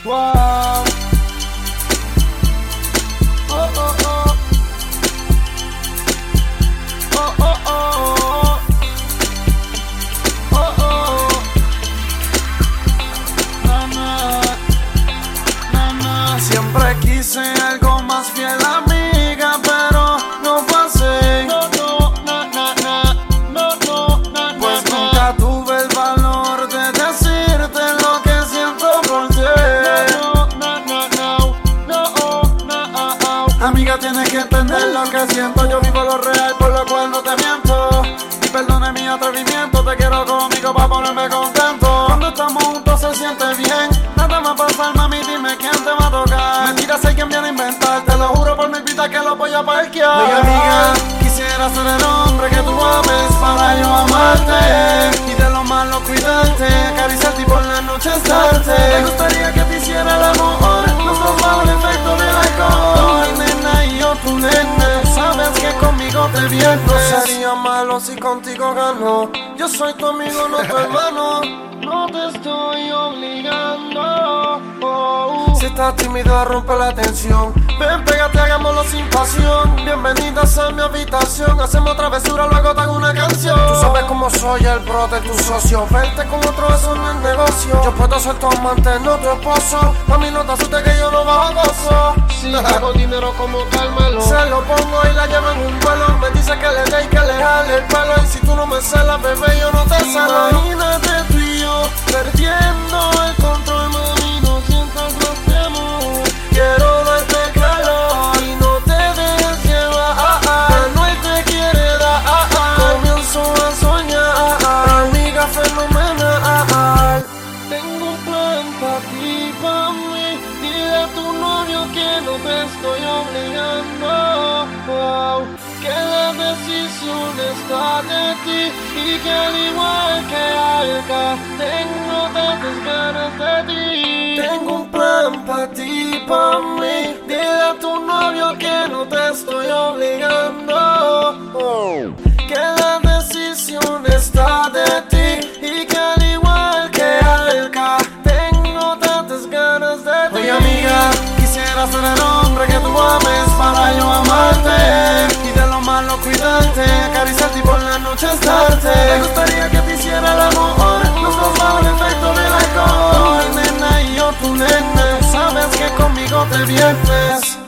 Wow. Oh, oh, oh. Oh, oh, oh. Oh, oh. Na, na. Na, na. Siempre quise algo más fiel, amiga, pero no fue así. No, no, na, na, na. No, no, na, na, pues nunca tuve el valor de decirte lo que siento por ti. No, no, na, na, no. Amiga, tienes que entender lo que siento. Yo vivo lo real, por lo cual no te miento. Y perdone mi atrevimiento, te quiero conmigo para ponerme contento. Cuando estamos juntos se siente bien. Nada más pasar, mami, dime quién te va a tocar. Mentiras hay quien viene a inventar, te lo juro por mi vida que lo voy a parquear. Oye, amiga, quisiera ser el hombre que tú ames para yo amarte y de lo malo cuidarte, acariciarte y por la noche estarte. Me gustaría que te hiciera el amor, nosotros bajo el efecto del alcohol. Mi nena y yo tu nena, sabes que conmigo te vienes. No sería malo si contigo gano. Yo soy tu amigo, no tu hermano. No te estoy obligando. Si estás tímido, rompe la tensión. Ven, pégate, hagámoslo sin pasión. Bienvenidas a mi habitación. Hacemos travesura, luego te hago una canción. Tú sabes cómo soy el bro de tu socio. Verte con otro, eso no es negocio. Yo puedo ser tu amante, no tu esposo. A mí no te asustes que yo no bajo gozo. Si hago dinero como Carmelo, se lo pongo y la llevo en un vuelo. Me dice que le dé y que le jale el pelo. Y si tú no me celas, bebé, yo no te celo. Imagínate tú y yo perdiendo el control, mami, no sientas más temor. Quiero darte calor y no te dejes llevar. Manuel te quiere dar. Comienzo a soñar, amiga fenomenal. Tengo un plan para ti, pa' mí. Dile a tu novio que no te estoy obligando. Wow. Que la decisión está de ti y que al igual que Alka tengo tantas ganas de ti. Tengo un plan pa' ti, pa' mí. Dile a tu novio que no te estoy obligando. Que la decisión está de ti y que al igual que Alka tengo tantas ganas de ti. Oye, amiga, quisiera ser el hombre que tú ames para yo amarte y de lo malo cuidarte, acariciarte y por la noche estarte. Me gustaría que te hiciera el amor, nosotros bajo el efecto del alcohol. Nena y yo tu nena, sabes que conmigo te vienes.